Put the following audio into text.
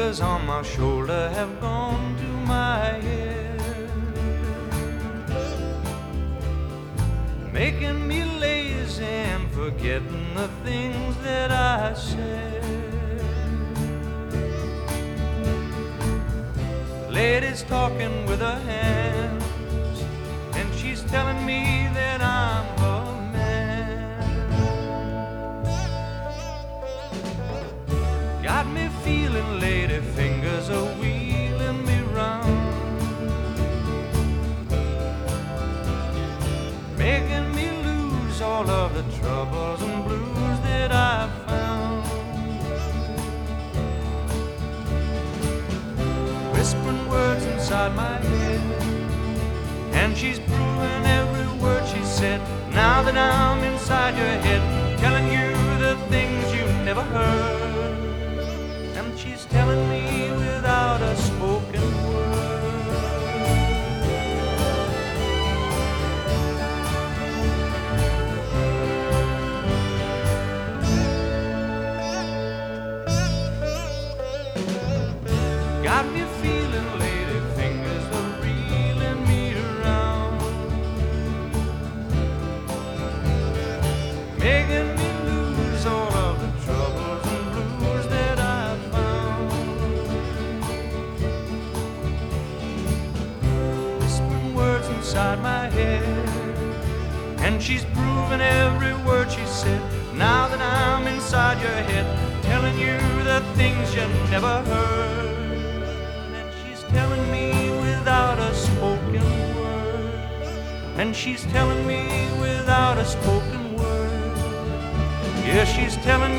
fingers on my shoulder have gone to my head, making me lazy and forgetting the things that I said. Lady's talking with her hands, and she's telling me that I'm a man. Got me feeling lady fingers are wheeling me round, making me lose all of the troubles and blues that I found. Whispering words inside my head, and she's proving every word she said. Now that I'm inside your head, telling you the things you never heard, and she's telling me without a spoken word. Got me feeling lady fingers are reeling me around, making me lose all of the troubles and blues that I found. Whispering words inside my head, and she's proving every word she said. Now that I'm inside your head, telling you the things you never heard, telling me without a spoken word, and she's telling me without a spoken word. Yeah, she's telling